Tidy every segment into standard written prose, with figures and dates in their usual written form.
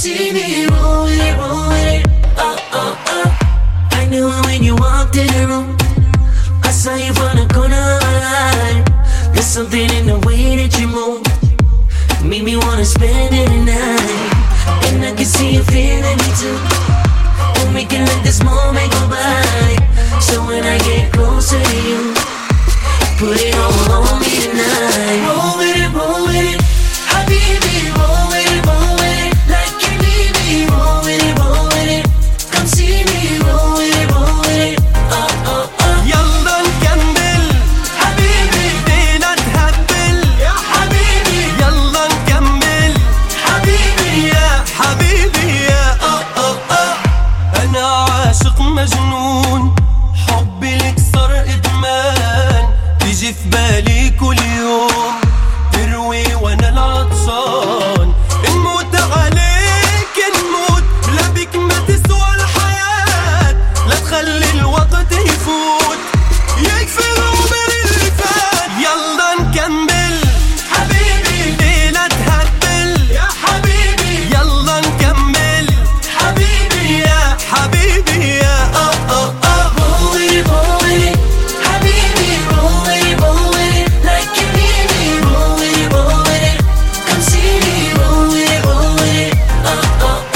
see me, roll with it, roll with it. Oh, oh, oh. I knew it when you walked in the room. I saw you from the corner of my eye. There's something in the way that you move, make me wanna spend it tonight. And I can see you feeling me too, and we can let this moment go by. So when I get closer to you, put it all on me tonight. Roll with it, roll with it. Habibi, roll with it, roll with it. Like you need me, roll with it, roll with it. Come see me, roll with it, roll with it. Oh, oh, oh. يلا نكمل حبيبي بينا نهبل يا حبيبي، يلا نكمل حبيبي يا حبيبي يا أنا عاشق مجنون، حبي لك صار إدمان، تيجي في بالي كل يوم، تروي وأنا العطشان، نموت عليك نموت، بلا بيك ما تسوى الحياة، لا تخلي الوقت يفوت، يكفي العمر اللي فات، يلا نكمل حبيبي بينا نهبل يا حبيبي، يلا نكمل حبيبي يا حبيبي يا roll with it, roll with it. Habibi, roll with it, roll with it. Like you need me, roll with it, roll with it. Come see me, roll with it, roll with it. Oh, oh,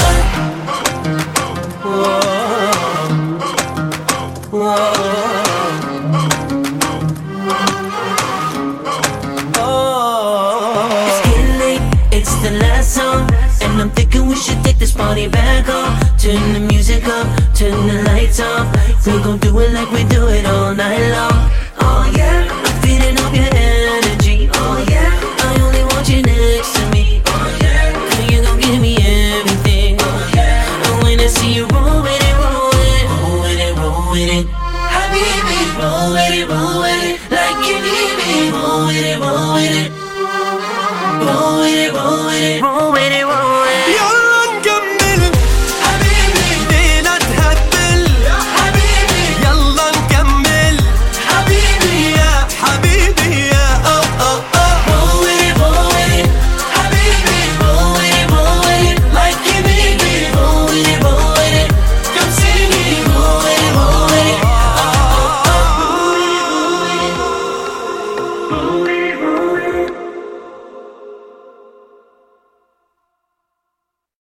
oh. It's getting late, it's the last song, and I'm thinking we should take this party back home. Turn the music up, turn the lights off. We gon' do it like we do it all night long. Oh yeah, I'm feeding off your energy. Oh yeah, I only want you next to me. Oh yeah, and you gon' give me everything. Oh yeah, and when I see you roll with it, roll with it, roll with it, roll with it. Habibi, roll with it, roll with it. Like you need me, roll with it, roll with it. Roll with it, roll with it, roll with it.